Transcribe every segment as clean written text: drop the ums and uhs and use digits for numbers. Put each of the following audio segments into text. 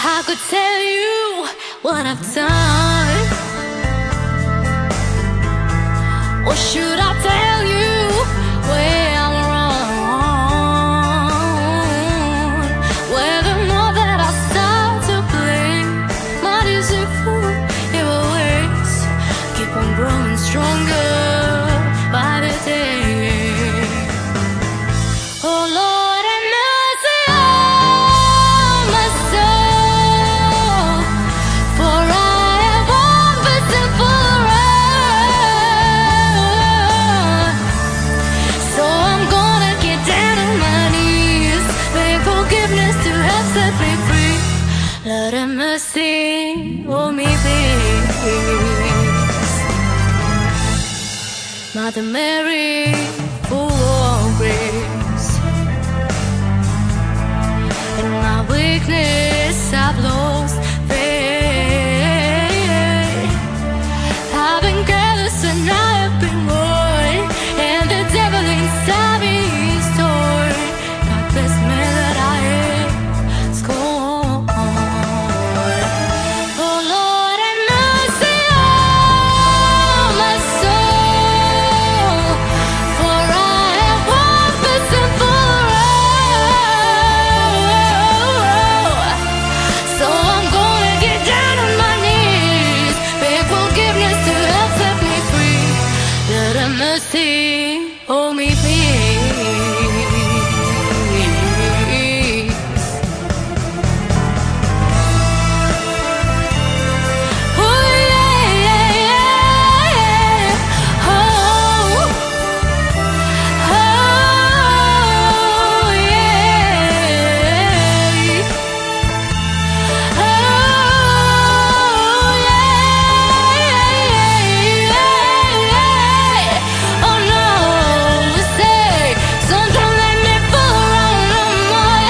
I could tell you what I've done, or should I tell you where I'm wrong? Whether more that I start to blame my deceitful evil ways keep on growing stronger by the day. Oh Lord, have mercy on my soul, for I have one sinful wrong. So I'm gonna get down on my knees, beg forgiveness to help set me free. Lord have mercy on me, please. Mother Mary, full of grace, in my weakness I've lost faith. I've been careless and I have been born, and the devil inside me is torn. God bless me that I am scorned. Oh Lord, have mercy on my soul, for I have one sinful wrong. So I'm gonna get down on my knees, beg forgiveness to help set me free. Let have mercy on me, please. Oh yeah, yeah, yeah. Oh, oh yeah. Oh yeah. Oh no, say, son, don't let me fall around no more.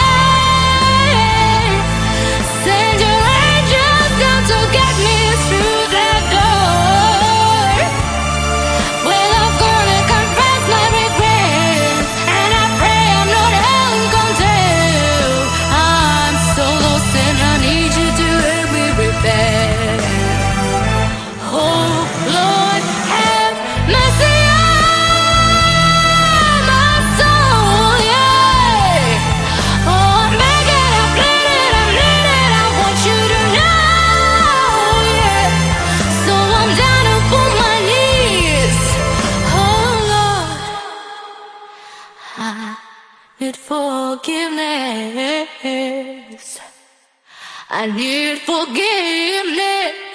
Send your angels down to get me through that door. Well, I'm gonna confess my regret, and I pray I'm not held condemned. I'm so lost and I need you to help me repent. Oh Lord, have mercy on my soul, yeah. Oh, I'm begging, I'm pleading, I'm needing, I want you to know, yeah. So I'm down upon my knees. Oh Lord, I need forgiveness. I need forgiveness.